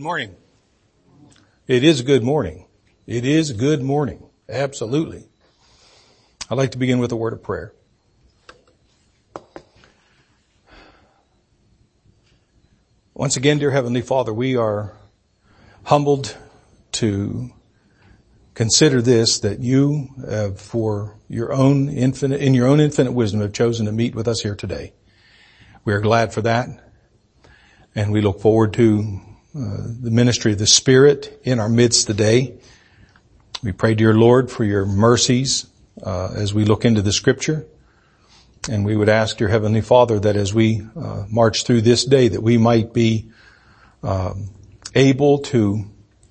Good morning. It is good morning. It is good morning. Absolutely. I'd like to begin with a word of prayer. Once again, dear Heavenly Father, we are humbled to consider this, that you have, for your own infinite wisdom, have chosen to meet with us here today. We are glad for that, and we look forward to the ministry of the Spirit in our midst today. We pray, dear Lord, for your mercies as we look into the Scripture. And we would ask, dear Heavenly Father, that as we march through this day, that we might be able to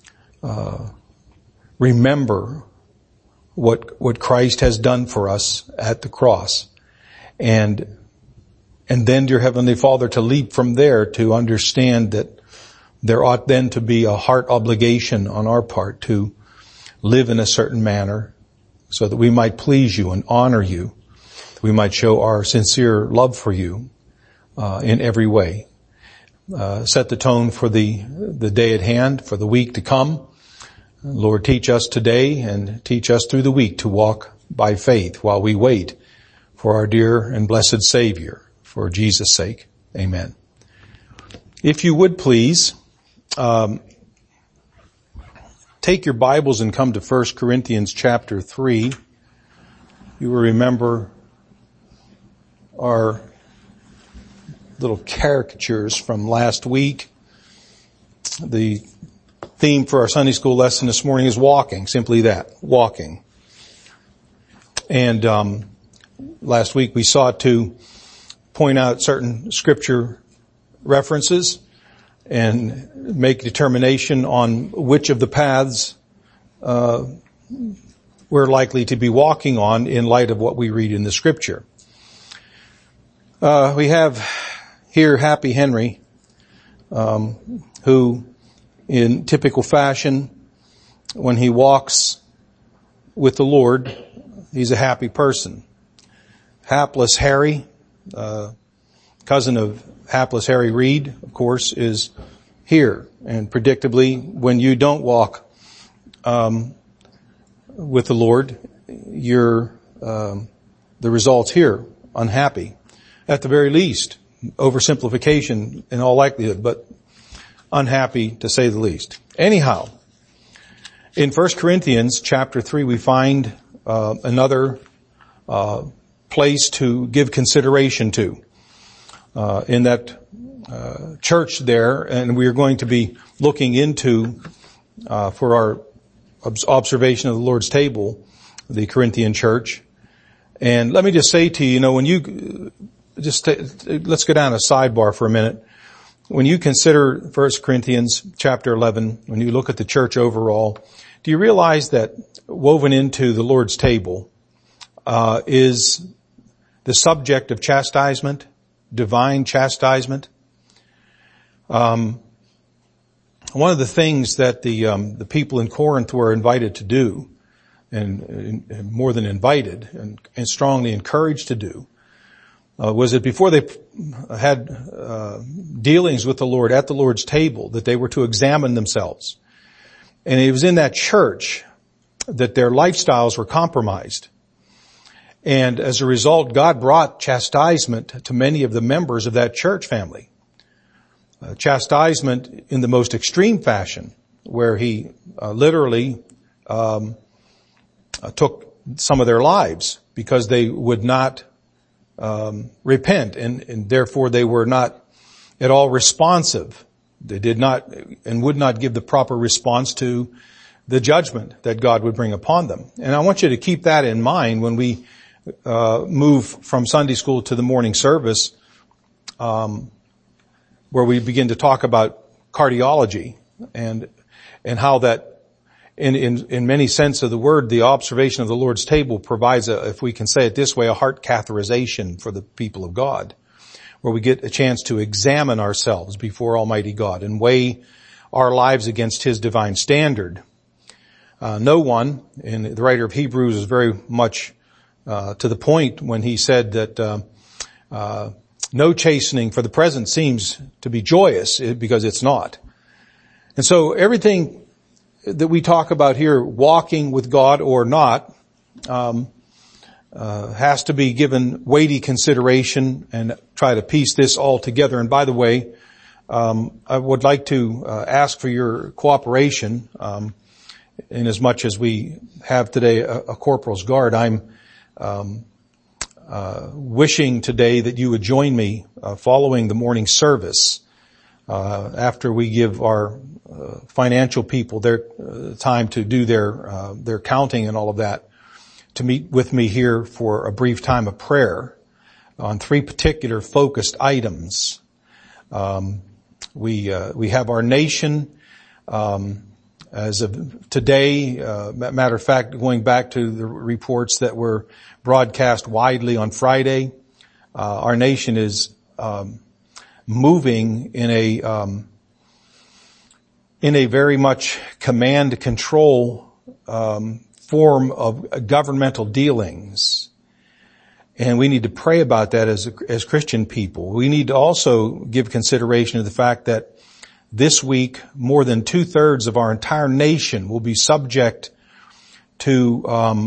remember what Christ has done for us at the cross. And then, dear Heavenly Father, to leap from there to understand that there ought then to be a heart obligation on our part to live in a certain manner so that we might please you and honor you. We might show our sincere love for you in every way. Set the tone for the day at hand, for the week to come. Lord, teach us today and teach us through the week to walk by faith while we wait for our dear and blessed Savior, for Jesus' sake. Amen. If you would please, take your Bibles and come to 1 Corinthians chapter 3. You will remember our little caricatures from last week. The theme for our Sunday school lesson this morning is walking, simply that, walking. And last week we sought to point out certain scripture references and make determination on which of the paths we're likely to be walking on in light of what we read in the Scripture. We have here Happy Henry, who in typical fashion, when he walks with the Lord, he's a happy person. Hapless Harry, cousin of Hapless Harry Reid, of course, is here. And predictably, when you don't walk with the Lord, you're the results here, unhappy. At the very least, oversimplification in all likelihood, but unhappy to say the least. Anyhow, in 1 Corinthians chapter 3, we find another place to give consideration to. In that church there, and we are going to be looking into, for our observation of the Lord's table, the Corinthian church. And let me just say to you, when you let's go down a sidebar for a minute. When you consider 1 Corinthians chapter 11, when you look at the church overall, do you realize that woven into the Lord's table is the subject of chastisement? Divine chastisement. One of the things that the people in Corinth were invited to do, and more than invited, and strongly encouraged to do, was that before they had dealings with the Lord at the Lord's table, that they were to examine themselves. And it was in that church that their lifestyles were compromised. And as a result, God brought chastisement to many of the members of that church family. Chastisement in the most extreme fashion, where he literally took some of their lives because they would not repent, and therefore they were not at all responsive. They did not and would not give the proper response to the judgment that God would bring upon them. And I want you to keep that in mind when we move from Sunday school to the morning service, where we begin to talk about cardiology and how that in many sense of the word, the observation of the Lord's table provides if we can say it this way, a heart catheterization for the people of God, where we get a chance to examine ourselves before Almighty God and weigh our lives against His divine standard. No one, and the writer of Hebrews is very much to the point when he said that no chastening for the present seems to be joyous, because it's not. And so everything that we talk about here, walking with God or not, has to be given weighty consideration and try to piece this all together. And by the way, I would like to ask for your cooperation, in as much as we have today a corporal's guard. I'm wishing today that you would join me following the morning service, after we give our financial people their time to do their counting and all of that, to meet with me here for a brief time of prayer on 3 particular focused items. We have our nation, as of today, matter of fact, going back to the reports that were broadcast widely on Friday, our nation is moving in a very much command control form of governmental dealings. And we need to pray about that as Christian people. We need to also give consideration to the fact that this week, more than 2/3 of our entire nation will be subject to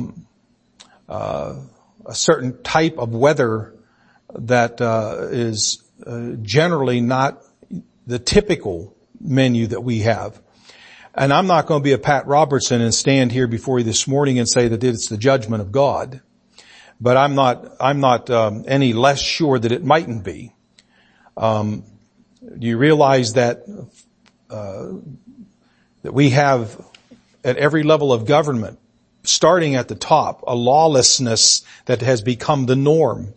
a certain type of weather that is generally not the typical menu that we have. And I'm not going to be a Pat Robertson and stand here before you this morning and say that it's the judgment of God. But I'm not any less sure that it mightn't be. You realize that we have at every level of government, starting at the top, a lawlessness that has become the norm.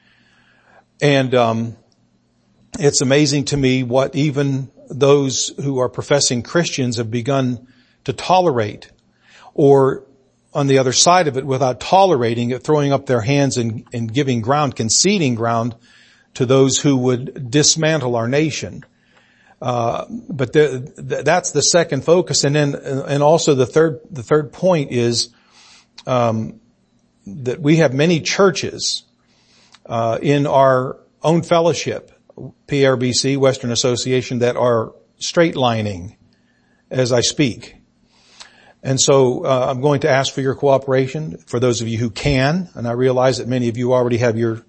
And it's amazing to me what even those who are professing Christians have begun to tolerate, or on the other side of it, without tolerating it, throwing up their hands and giving ground, conceding ground to those who would dismantle our nation. But that's the second focus. And then, and also the third point is, that we have many churches, in our own fellowship, PRBC, Western Association, that are straight lining as I speak. And so, I'm going to ask for your cooperation, for those of you who can, and I realize that many of you already have your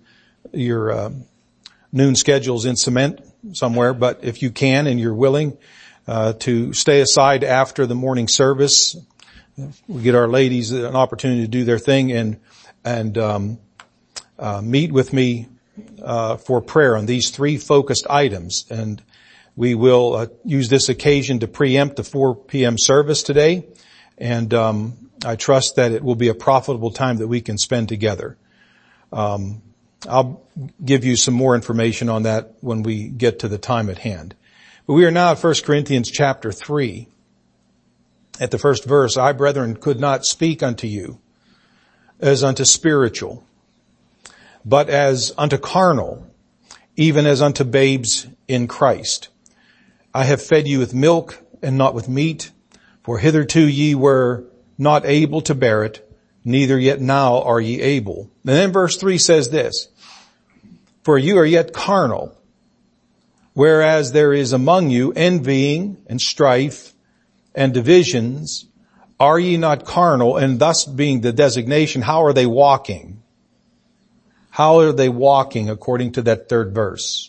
noon schedules in cement somewhere, but if you can and you're willing, to stay aside after the morning service, we get our ladies an opportunity to do their thing and meet with me, for prayer on these 3 focused items. And we will use this occasion to preempt the 4 p.m. service today. And I trust that it will be a profitable time that we can spend together. I'll give you some more information on that when we get to the time at hand. But we are now at 1 Corinthians chapter 3. At the first verse, I, brethren, could not speak unto you as unto spiritual, but as unto carnal, even as unto babes in Christ. I have fed you with milk and not with meat, for hitherto ye were not able to bear it, neither yet now are ye able. And then verse 3 says this, for you are yet carnal, whereas there is among you envying and strife and divisions. Are ye not carnal? And thus being the designation, how are they walking? How are they walking according to that third verse?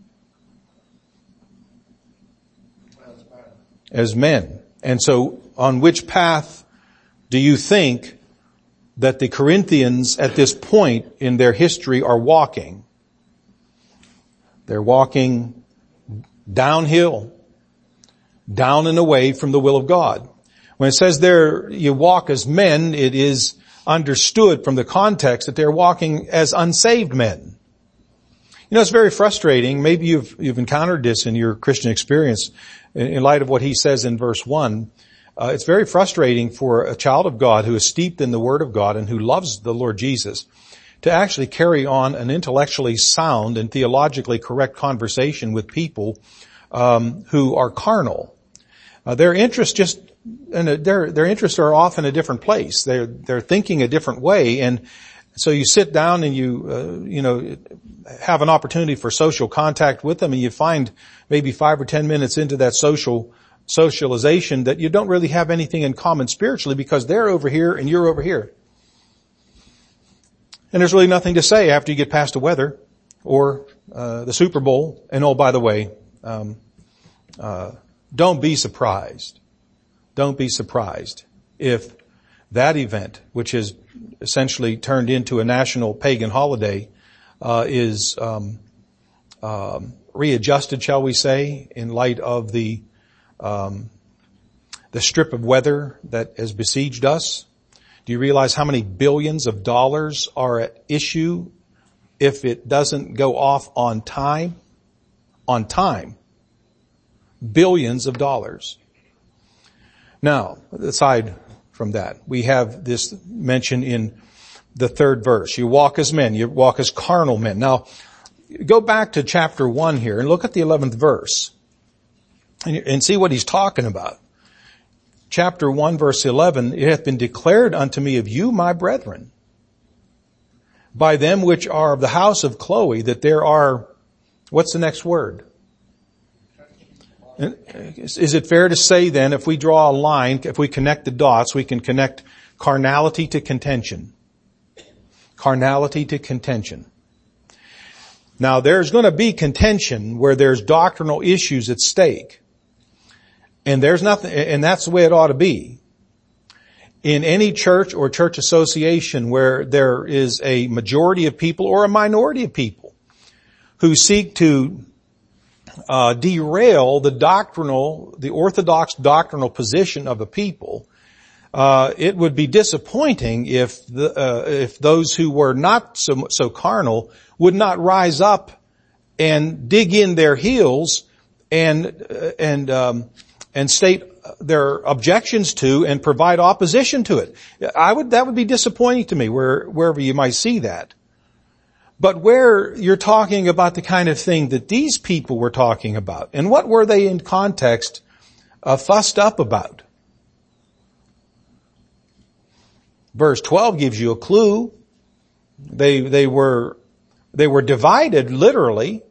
As men. And so on which path do you think that the Corinthians at this point in their history are walking? They're walking downhill, down and away from the will of God. When it says there you walk as men, it is understood from the context that they're walking as unsaved men. You know, it's very frustrating. Maybe you've encountered this in your Christian experience in light of what he says in verse 1. It's very frustrating for a child of God who is steeped in the Word of God and who loves the Lord Jesus to actually carry on an intellectually sound and theologically correct conversation with people who are carnal. Their interests their interests are off in a different place. They're thinking a different way, and so you sit down and you have an opportunity for social contact with them, and you find maybe 5 or 10 minutes into that social socialization that you don't really have anything in common spiritually because they're over here and you're over here. And there's really nothing to say after you get past the weather or the Super Bowl. And oh, by the way, don't be surprised. Don't be surprised if that event, which is essentially turned into a national pagan holiday, is readjusted, shall we say, in light of the strip of weather that has besieged us. Do you realize how many billions of dollars are at issue if it doesn't go off on time? On time. Billions of dollars. Now, aside from that, we have this mention in the 3rd verse. You walk as men, you walk as carnal men. Now, go back to chapter 1 here and look at the 11th verse and see what he's talking about. Chapter 1 verse 11, it hath been declared unto me of you, my brethren, by them which are of the house of Chloe, that there are, what's the next word? Is it fair to say then, if we draw a line, if we connect the dots, we can connect carnality to contention? Carnality to contention. Now there's going to be contention where there's doctrinal issues at stake. And there's nothing, and that's the way it ought to be. In any church or church association where there is a majority of people or a minority of people who seek to derail the orthodox doctrinal position of a people, it would be disappointing if those who were not so carnal would not rise up and dig in their heels and state their objections to and provide opposition to it. That would be disappointing to me wherever you might see that. But where you're talking about the kind of thing that these people were talking about, and what were they in context fussed up about? Verse 12 gives you a clue. They were divided literally.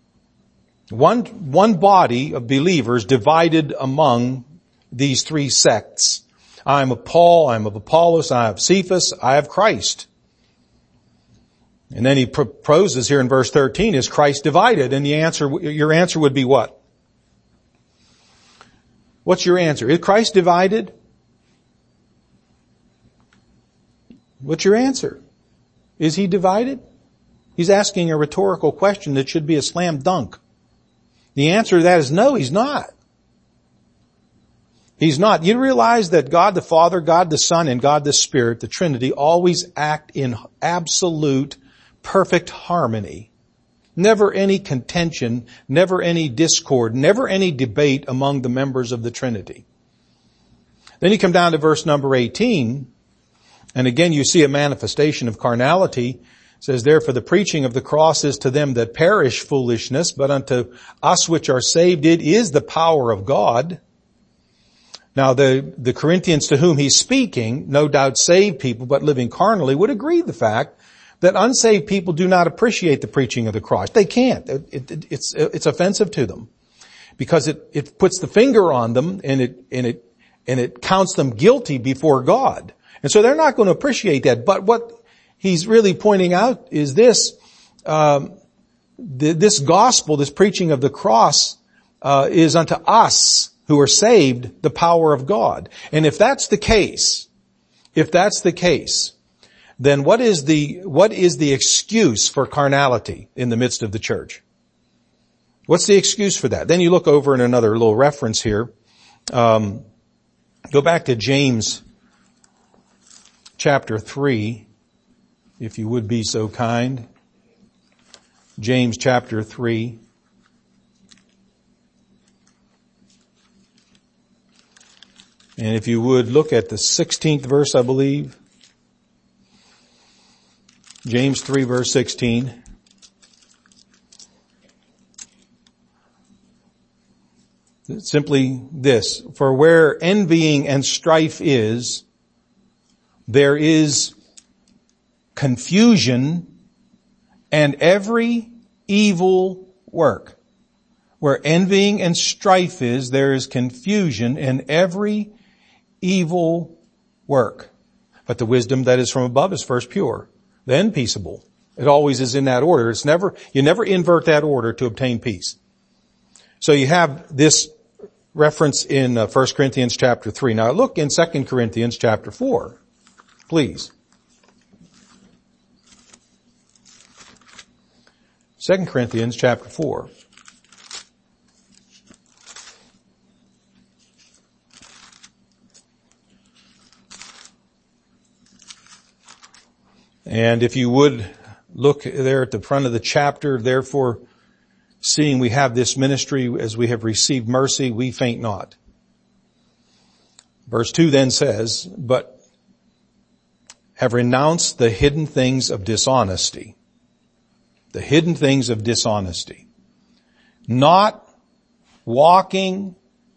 One body of believers divided among these 3 sects. I am of Paul, I am of Apollos, I have Cephas, I have Christ. And then he proposes here in verse 13, is Christ divided? And your answer would be what? What's your answer? Is Christ divided? What's your answer? Is he divided? He's asking a rhetorical question that should be a slam dunk. The answer to that is no, he's not. He's not. You realize that God the Father, God the Son, and God the Spirit, the Trinity, always act in absolute, perfect harmony. Never any contention, never any discord, never any debate among the members of the Trinity. Then you come down to verse number 18, and again you see a manifestation of carnality. It says, therefore the preaching of the cross is to them that perish foolishness, but unto us which are saved it is the power of God. Now the Corinthians to whom he's speaking, no doubt saved people, but living carnally, would agree the fact that unsaved people do not appreciate the preaching of the cross. They can't. It's offensive to them because it puts the finger on them and it counts them guilty before God. And so they're not going to appreciate that. But what he's really pointing out is this gospel, this preaching of the cross, is unto us who are saved the power of God. And if that's the case, then what is the excuse for carnality in the midst of the church? What's the excuse for that? Then you look over in another little reference here. Go back to James chapter 3, if you would be so kind. James chapter 3. And if you would look at the 16th verse, I believe. James 3 verse 16. It's simply this: for where envying and strife is, there is confusion and every evil work. Where envying and strife is, there is confusion in every evil work. But the wisdom that is from above is first pure, then peaceable. It always is in that order. You never invert that order to obtain peace. So you have this reference in 1 Corinthians chapter 3. Now look in 2 Corinthians chapter 4, please. 2 Corinthians chapter 4. And if you would look there at the front of the chapter, therefore, seeing we have this ministry as we have received mercy, we faint not. Verse 2 then says, but have renounced the hidden things of dishonesty. The hidden things of dishonesty. Not walking,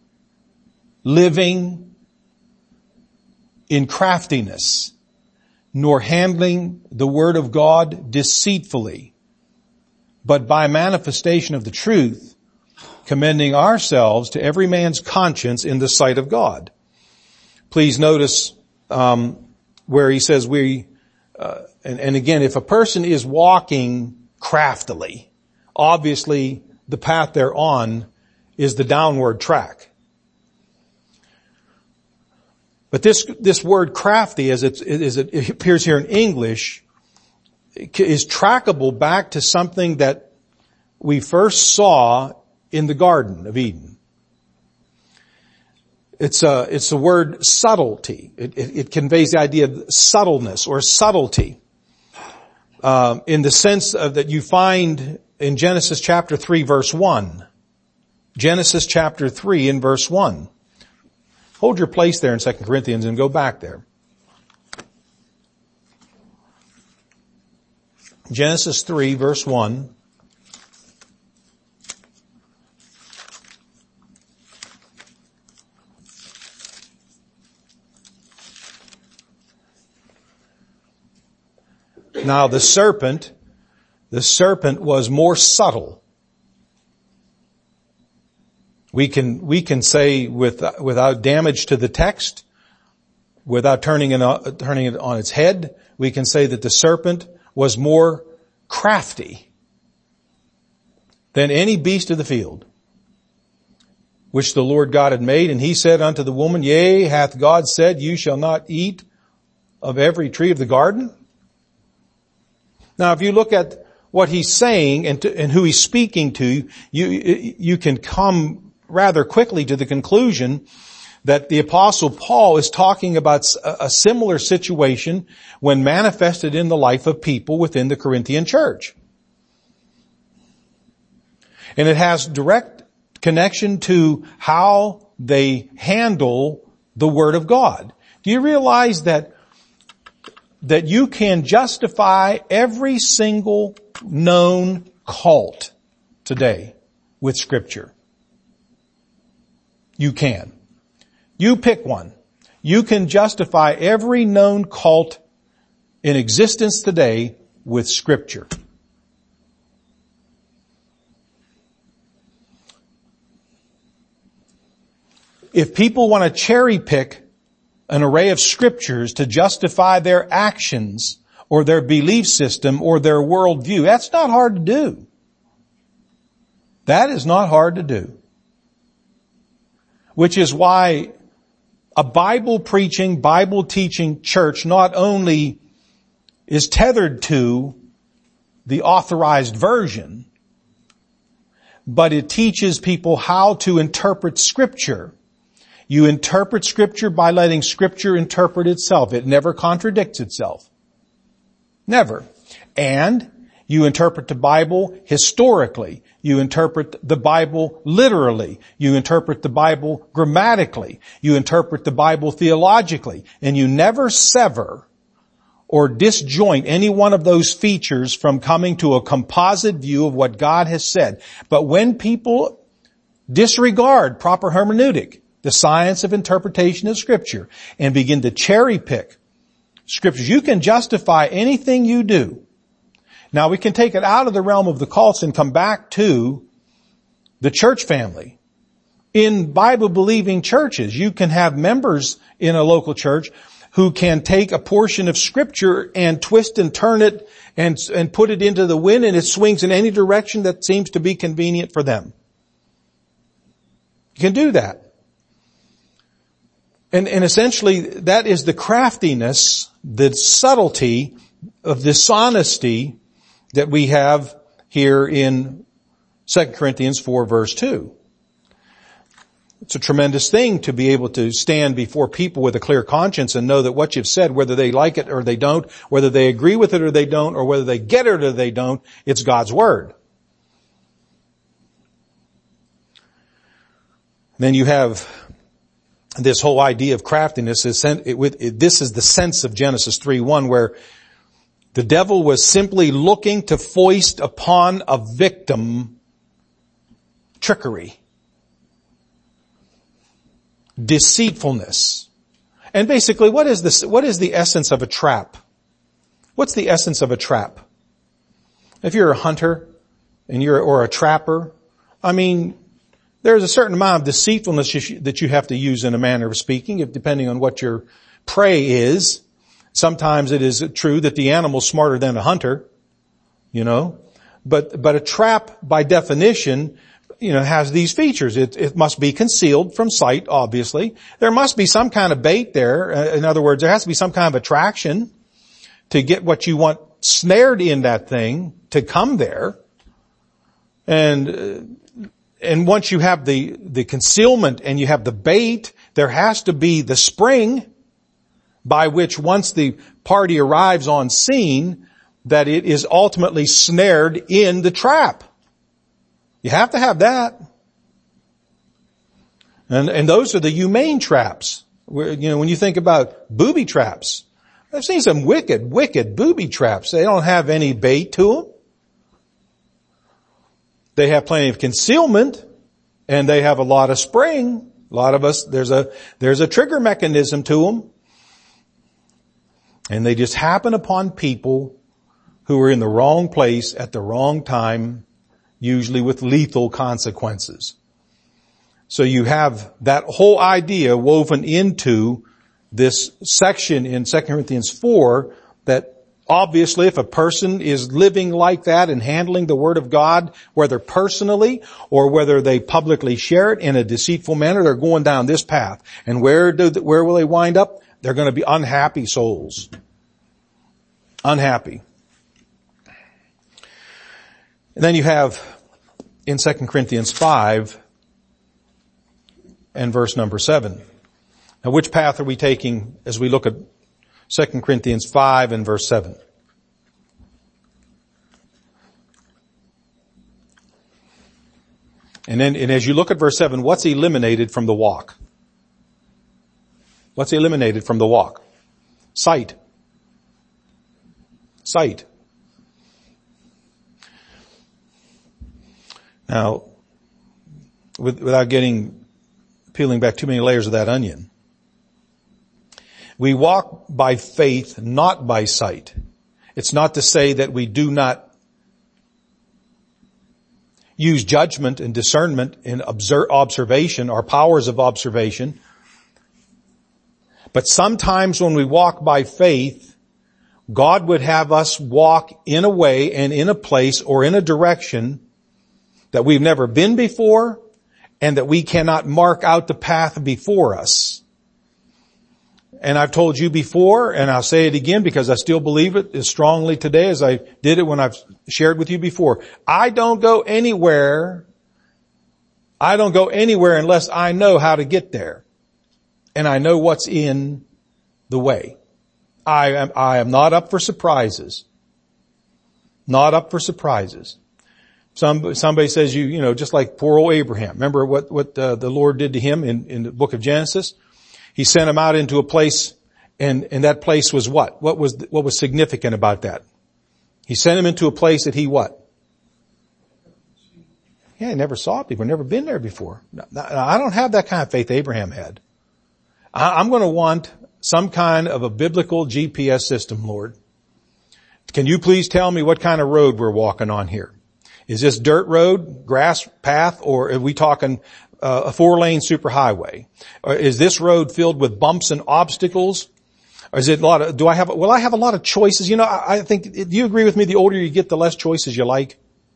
living in craftiness, nor handling the word of God deceitfully, but by manifestation of the truth, commending ourselves to every man's conscience in the sight of God. Please notice where he says and again, if a person is walking craftily, obviously the path they're on is the downward track. But this word crafty, as it appears here in English, is trackable back to something that we first saw in the Garden of Eden. It's the word subtlety. It conveys the idea of subtleness or subtlety, in the sense of that you find in Genesis chapter 3 verse 1. Genesis chapter 3 in verse 1. Hold your place there in 2 Corinthians and go back there. Genesis 3 verse 1. Now the serpent was more subtle. We can say without damage to the text, without turning it on its head, we can say that the serpent was more crafty than any beast of the field, which the Lord God had made. And he said unto the woman, yea, hath God said, you shall not eat of every tree of the garden? Now, if you look at what he's saying and who he's speaking to, you can come rather quickly to the conclusion that the Apostle Paul is talking about a similar situation when manifested in the life of people within the Corinthian church. And it has direct connection to how they handle the Word of God. Do you realize that you can justify every single known cult today with Scripture? You can. You pick one. You can justify every known cult in existence today with Scripture. If people want to cherry pick an array of scriptures to justify their actions or their belief system or their worldview, that's not hard to do. That is not hard to do. Which is why a Bible preaching, Bible teaching church not only is tethered to the authorized version, but it teaches people how to interpret Scripture. You interpret Scripture by letting Scripture interpret itself. It never contradicts itself. Never. And you interpret the Bible historically. You interpret the Bible literally. You interpret the Bible grammatically. You interpret the Bible theologically. And you never sever or disjoint any one of those features from coming to a composite view of what God has said. But when people disregard proper hermeneutic, the science of interpretation of Scripture, and begin to cherry pick Scriptures, you can justify anything you do. Now we can take it out of the realm of the cults and come back to the church family. In Bible-believing churches, you can have members in a local church who can take a portion of Scripture and twist and turn it and put it into the wind, and it swings in any direction that seems to be convenient for them. You can do that. And essentially, that is the craftiness, the subtlety of dishonesty that we have here in 2 Corinthians 4 verse 2. It's a tremendous thing to be able to stand before people with a clear conscience and know that what you've said, whether they like it or they don't, whether they agree with it or they don't, or whether they get it or they don't, it's God's Word. Then you have this whole idea of craftiness. This is the sense of Genesis 3:1, where the devil was simply looking to foist upon a victim trickery, deceitfulness. And basically, what is the essence of a trap? What's the essence of a trap? If you're a hunter or a trapper, I mean, there's a certain amount of deceitfulness that you have to use in a manner of speaking, depending on what your prey is. Sometimes it is true that the animal's smarter than a hunter, but a trap by definition, has these features. It must be concealed from sight, obviously. There must be some kind of bait there. In other words, there has to be some kind of attraction to get what you want snared in that thing to come there. And once you have the concealment and you have the bait, there has to be the spring by which once the party arrives on scene, that it is ultimately snared in the trap. You have to have that. And those are the humane traps. When you think about booby traps, I've seen some wicked booby traps. They don't have any bait to them. They have plenty of concealment, and they have a lot of spring. A lot of us, there's a trigger mechanism to them. And they just happen upon people who are in the wrong place at the wrong time, usually with lethal consequences. So you have that whole idea woven into this section in 2 Corinthians 4, that obviously if a person is living like that and handling the Word of God, whether personally or whether they publicly share it in a deceitful manner, they're going down this path. And where will they wind up? They're going to be unhappy souls. Unhappy. And then you have in 2 Corinthians 5 and verse number 7. Now, which path are we taking as we look at 2 Corinthians 5 and verse 7? And as you look at verse 7, what's eliminated from the walk? What's eliminated from the walk? Sight. Sight. Now, without peeling back too many layers of that onion, we walk by faith, not by sight. It's not to say that we do not use judgment and discernment in observation, our powers of observation. But sometimes when we walk by faith, God would have us walk in a way and in a place or in a direction that we've never been before and that we cannot mark out the path before us. And I've told you before, and I'll say it again because I still believe it as strongly today as I did it when I've shared with you before. I don't go anywhere unless I know how to get there. And I know what's in the way. I am not up for surprises. Not up for surprises. Somebody says just like poor old Abraham. Remember what the Lord did to him in the book of Genesis? He sent him out into a place, and that place was what? What was significant about that? He sent him into a place that he what? Yeah, he never saw it before, never been there before. Now, I don't have that kind of faith Abraham had. I'm going to want some kind of a biblical GPS system, Lord. Can you please tell me what kind of road we're walking on here? Is this dirt road, grass path, or are we talking a 4-lane superhighway? Or is this road filled with bumps and obstacles? Or is it will I have a lot of choices? You know, I think, do you agree with me? The older you get, the less choices you like.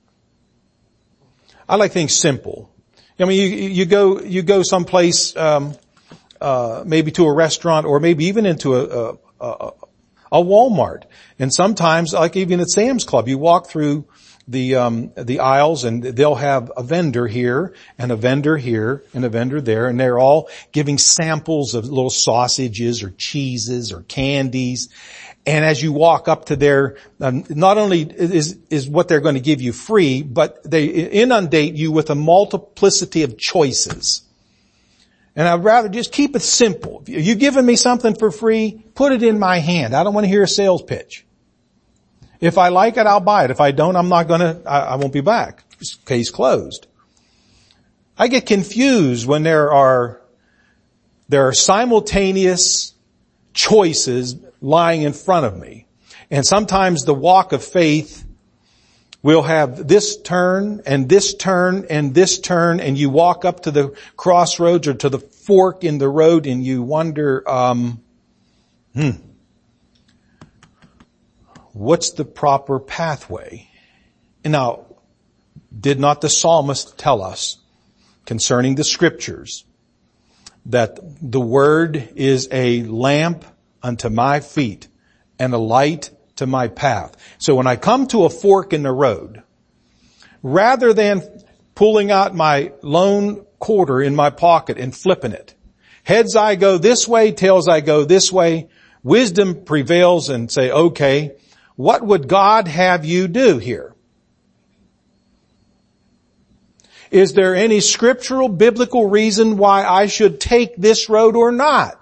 I like things simple. I mean, you go someplace, maybe to a restaurant or maybe even into a Walmart. And sometimes, like even at Sam's Club, you walk through the aisles and they'll have a vendor here and a vendor here and a vendor there, and they're all giving samples of little sausages or cheeses or candies. And as you walk up to their, not only is what they're going to give you free, but they inundate you with a multiplicity of choices. And I'd rather just keep it simple. If you've given me something for free, put it in my hand. I don't want to hear a sales pitch. If I like it, I'll buy it. If I don't, I won't be back. Case closed. I get confused when there are simultaneous choices lying in front of me. And sometimes the walk of faith will have this turn and this turn and this turn, and you walk up to the crossroads or to the fork in the road and you wonder, what's the proper pathway? And now, did not the psalmist tell us concerning the scriptures that the word is a lamp unto my feet and a light to my path? So when I come to a fork in the road, rather than pulling out my lone quarter in my pocket and flipping it, heads I go this way, tails I go this way, wisdom prevails and say, okay, what would God have you do here? Is there any scriptural, biblical reason why I should take this road or not?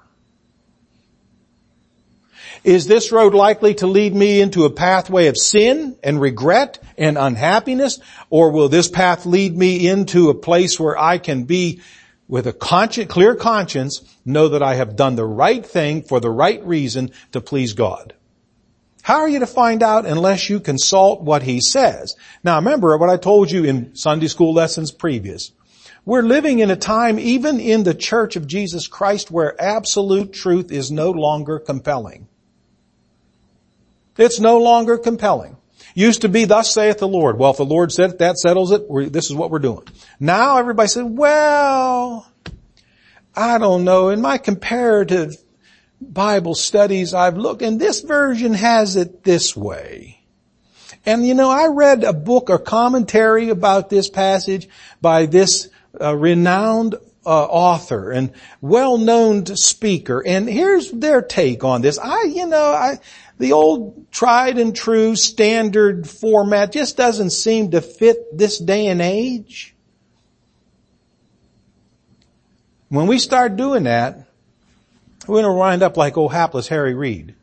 Is this road likely to lead me into a pathway of sin and regret and unhappiness? Or will this path lead me into a place where I can be with a clear conscience, know that I have done the right thing for the right reason to please God? How are you to find out unless you consult what He says? Now remember what I told you in Sunday school lessons previous. We're living in a time, even in the Church of Jesus Christ, where absolute truth is no longer compelling. It's no longer compelling. Used to be, thus saith the Lord. Well, if the Lord said it, that settles it. This is what we're doing. Now everybody says, well, I don't know. In my comparative Bible studies I've looked, and this version has it this way. And you know, I read a book or commentary about this passage by this renowned author and well-known speaker, and here's their take on this. The old tried and true standard format just doesn't seem to fit this day and age. When we start doing that, we're going to wind up like old hapless Harry Reid.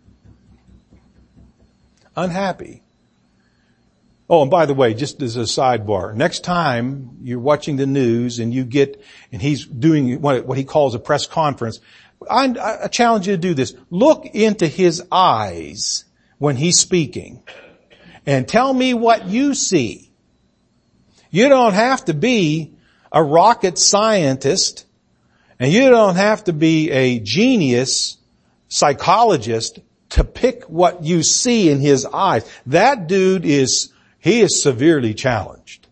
Unhappy. Oh, and by the way, just as a sidebar, next time you're watching the news and he's doing what he calls a press conference, I challenge you to do this. Look into his eyes when he's speaking and tell me what you see. You don't have to be a rocket scientist, and you don't have to be a genius psychologist to pick what you see in his eyes. That dude is severely challenged.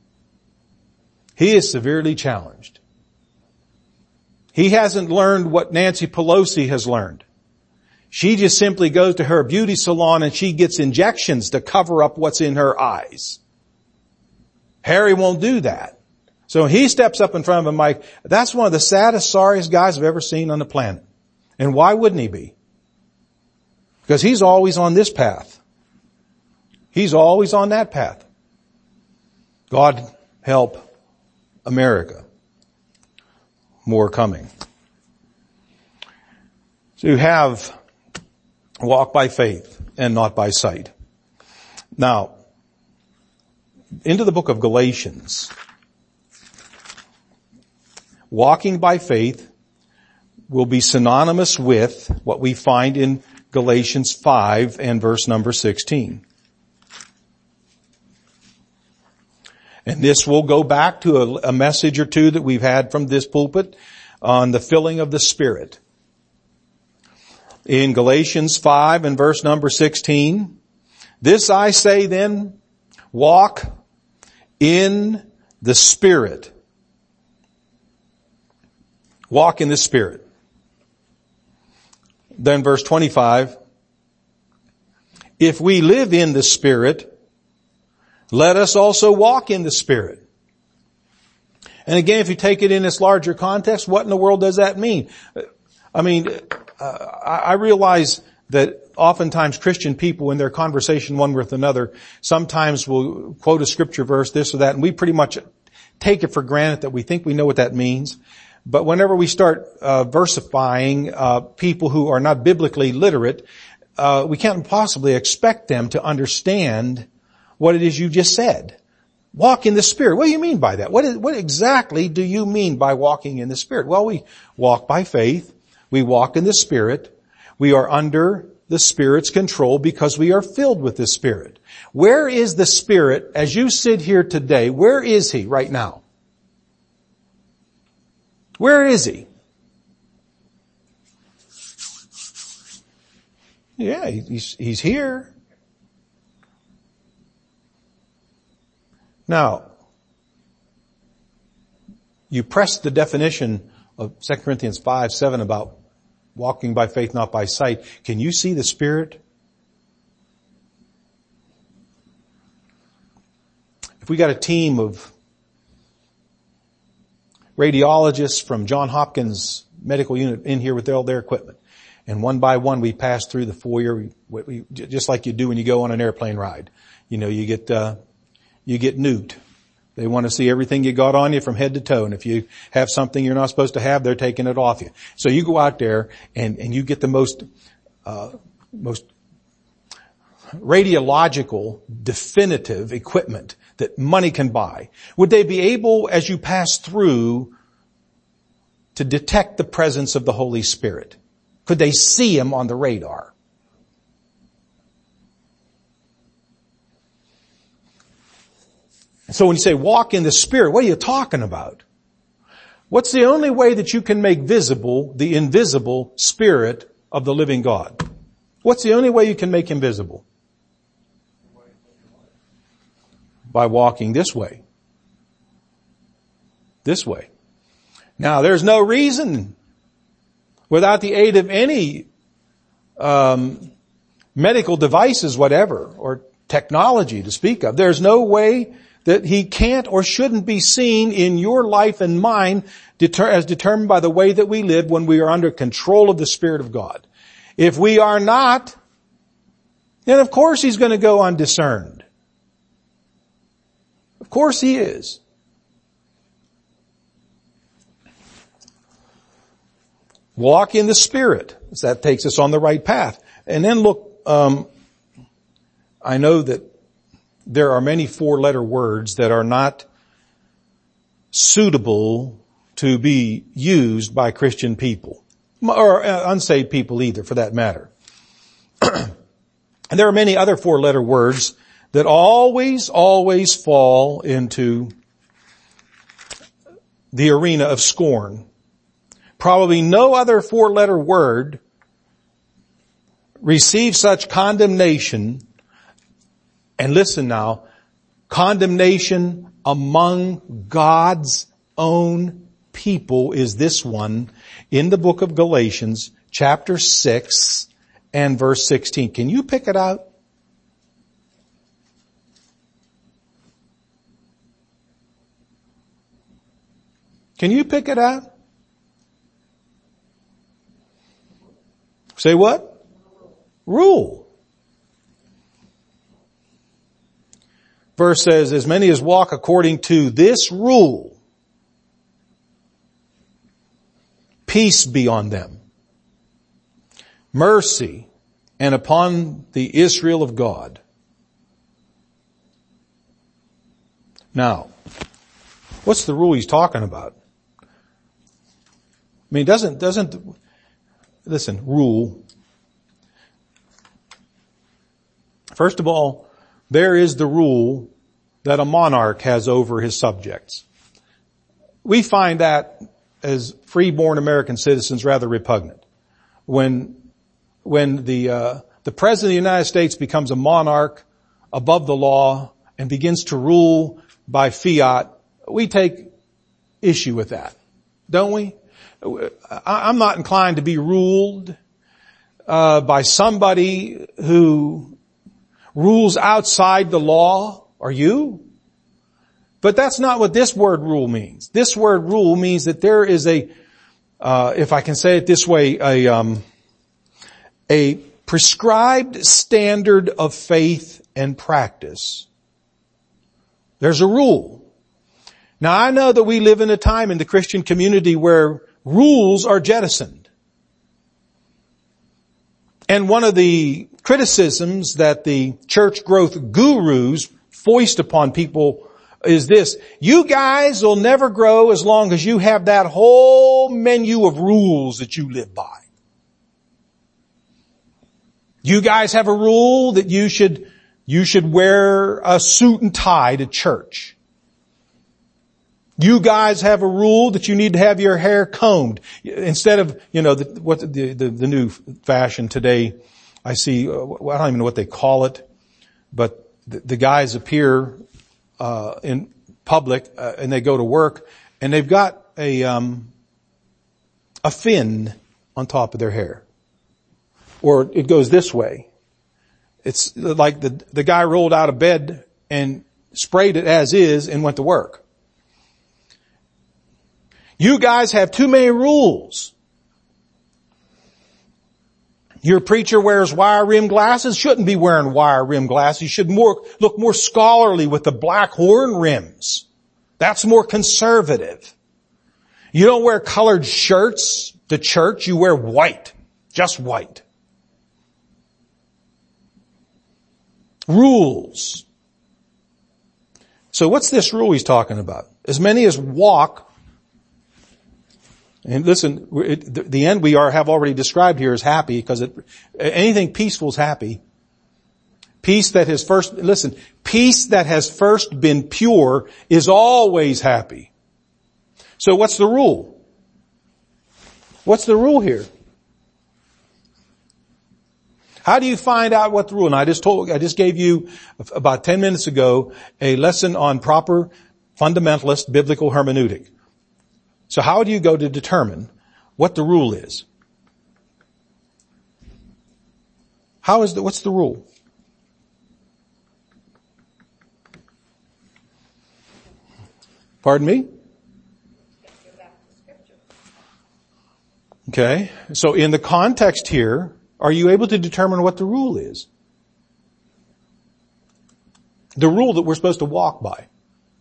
He is severely challenged. He hasn't learned what Nancy Pelosi has learned. She just simply goes to her beauty salon and she gets injections to cover up what's in her eyes. Harry won't do that. So he steps up in front of a mic. That's one of the saddest, sorriest guys I've ever seen on the planet. And why wouldn't he be? Because he's always on this path. He's always on that path. God help America. More coming. To walk by faith and not by sight. Now, into the book of Galatians. Walking by faith will be synonymous with what we find in Galatians 5 and verse number 16. And this will go back to a message or two that we've had from this pulpit on the filling of the Spirit. In Galatians 5 and verse number 16, this I say then, walk in the Spirit. Walk in the Spirit. Then verse 25, if we live in the Spirit, let us also walk in the Spirit. And again, if you take it in this larger context, what in the world does that mean? I mean, I realize that oftentimes Christian people in their conversation one with another sometimes will quote a scripture verse, this or that, and we pretty much take it for granted that we think we know what that means. But whenever we start versifying people who are not biblically literate, we can't possibly expect them to understand what it is you just said. Walk in the Spirit. What do you mean by that? What exactly do you mean by walking in the Spirit? Well, we walk by faith. We walk in the Spirit. We are under the Spirit's control because we are filled with the Spirit. Where is the Spirit as you sit here today? Where is He right now? Where is He? Yeah, He's here. Now, you press the definition of 2 Corinthians 5:7 about walking by faith, not by sight. Can you see the Spirit? If we got a team of radiologists from Johns Hopkins Medical Unit in here with all their equipment, and one by one we pass through the foyer, just like you do when you go on an airplane ride. You know, you get nuked. They want to see everything you got on you from head to toe. And if you have something you're not supposed to have, they're taking it off you. So you go out there and you get the most radiological, definitive equipment that money can buy. Would they be able, as you pass through, to detect the presence of the Holy Spirit? Could they see Him on the radar? So when you say walk in the Spirit, what are you talking about? What's the only way that you can make visible the invisible Spirit of the living God? What's the only way you can make Him visible? By walking this way. This way. Now there's no reason, without the aid of any medical devices, whatever, or technology to speak of, there's no way that He can't or shouldn't be seen in your life and mine as determined by the way that we live when we are under control of the Spirit of God. If we are not, then of course He's going to go undiscerned. Of course He is. Walk in the Spirit. So that takes us on the right path. And then look, I know that there are many four-letter words that are not suitable to be used by Christian people, or unsaved people either, for that matter. And there are many other four-letter words that always fall into the arena of scorn. Probably no other four-letter word receives such condemnation. And listen now, condemnation among God's own people is this one in the book of Galatians, chapter 6 and verse 16. Can you pick it out? Can you pick it out? Say what? Rule. Verse says, as many as walk according to this rule, peace be on them, mercy, and upon the Israel of God. Now, what's the rule he's talking about? I mean, listen, rule. First of all, there is the rule that a monarch has over his subjects. We find that as free-born American citizens rather repugnant. When the President of the United States becomes a monarch above the law and begins to rule by fiat, we take issue with that, don't we? I'm not inclined to be ruled by somebody who rules outside the law. Are you? But that's not what this word rule means. This word rule means that there is if I can say it this way, a prescribed standard of faith and practice. There's a rule. Now I know that we live in a time in the Christian community where rules are jettisoned. And one of the criticisms that the church growth gurus foist upon people is this: you guys will never grow as long as you have that whole menu of rules that you live by. You guys have a rule that you should wear a suit and tie to church. You guys have a rule that you need to have your hair combed. Instead of, the new fashion today, I see, I don't even know what they call it, but the guys appear in public and they go to work and they've got a fin on top of their hair. Or it goes this way. It's like the guy rolled out of bed and sprayed it as is and went to work. You guys have too many rules. Your preacher wears wire-rimmed glasses, shouldn't be wearing wire-rimmed glasses. You should look more scholarly with the black horn rims. That's more conservative. You don't wear colored shirts to church, you wear white. Just white. Rules. So what's this rule he's talking about? As many as walk. And listen, the end we have already described here is happy, because anything peaceful is happy. Peace that has first been pure is always happy. So what's the rule? What's the rule here? How do you find out what the rule? And I just gave you about 10 minutes ago a lesson on proper fundamentalist biblical hermeneutic. So how do you go to determine what the rule is? What's the rule? Pardon me? Okay. So in the context here, are you able to determine what the rule is? The rule that we're supposed to walk by.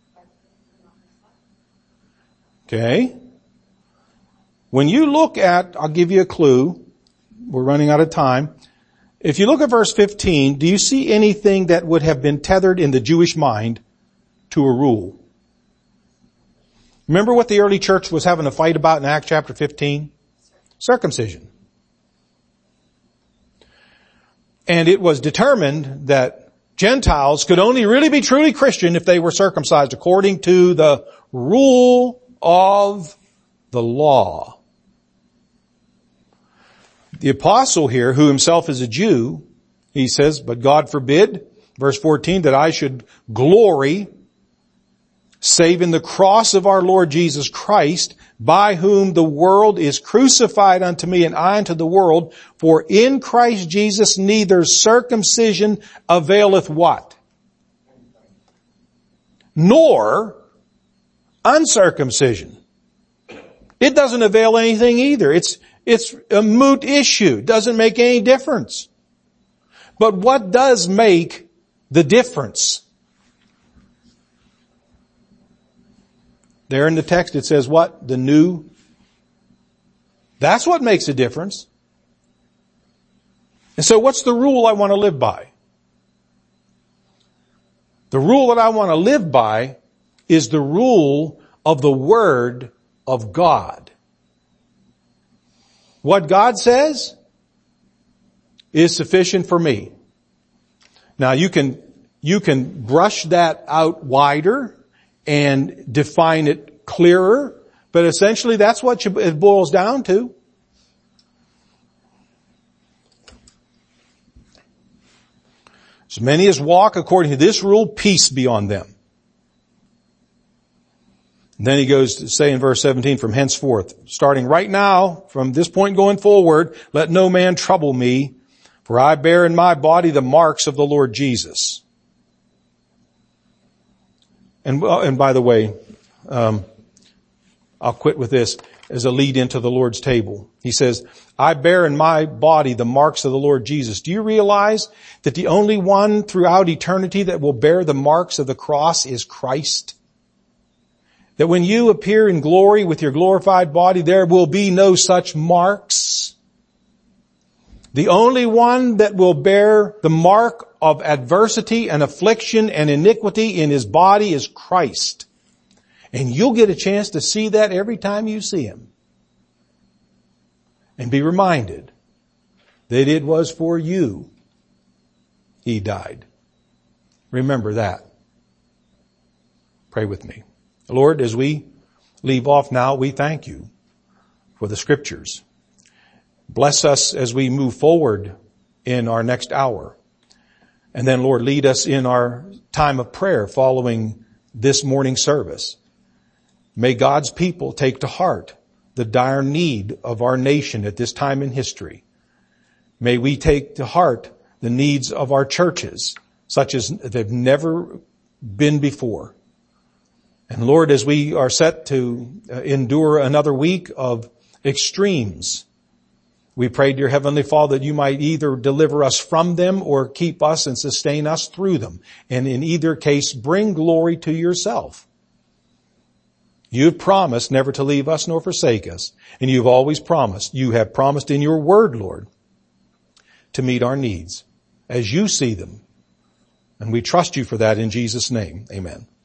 Okay. When you look at, I'll give you a clue. We're running out of time. If you look at verse 15, do you see anything that would have been tethered in the Jewish mind to a rule? Remember what the early church was having a fight about in Acts chapter 15? Circumcision. And it was determined that Gentiles could only really be truly Christian if they were circumcised according to the rule of the law. The apostle here, who himself is a Jew, he says, but God forbid, verse 14, that I should glory save in the cross of our Lord Jesus Christ, by whom the world is crucified unto me and I unto the world. For in Christ Jesus neither circumcision availeth what? Nor uncircumcision. It doesn't avail anything either. It's a moot issue. It doesn't make any difference. But what does make the difference? There in the text it says what? The new. That's what makes a difference. And so what's the rule I want to live by? The rule that I want to live by is the rule of the Word of God. What God says is sufficient for me. Now you can You can brush that out wider and define it clearer, but essentially that's what it boils down to. As many as walk according to this rule, peace be on them. And then he goes to say in verse 17, from henceforth, starting right now, from this point going forward, let no man trouble me, for I bear in my body the marks of the Lord Jesus. And by the way, I'll quit with this as a lead into the Lord's table. He says, I bear in my body the marks of the Lord Jesus. Do you realize that the only one throughout eternity that will bear the marks of the cross is Christ? That when you appear in glory with your glorified body, there will be no such marks. The only one that will bear the mark of adversity and affliction and iniquity in his body is Christ. And you'll get a chance to see that every time you see him. And be reminded that it was for you he died. Remember that. Pray with me. Lord, as we leave off now, we thank you for the scriptures. Bless us as we move forward in our next hour. And then, Lord, lead us in our time of prayer following this morning service. May God's people take to heart the dire need of our nation at this time in history. May we take to heart the needs of our churches, such as they've never been before. And Lord, as we are set to endure another week of extremes, we pray, dear Heavenly Father, that you might either deliver us from them or keep us and sustain us through them. And in either case, bring glory to yourself. You've promised never to leave us nor forsake us. And you've always promised, you have promised in your word, Lord, to meet our needs as you see them. And we trust you for that in Jesus' name. Amen.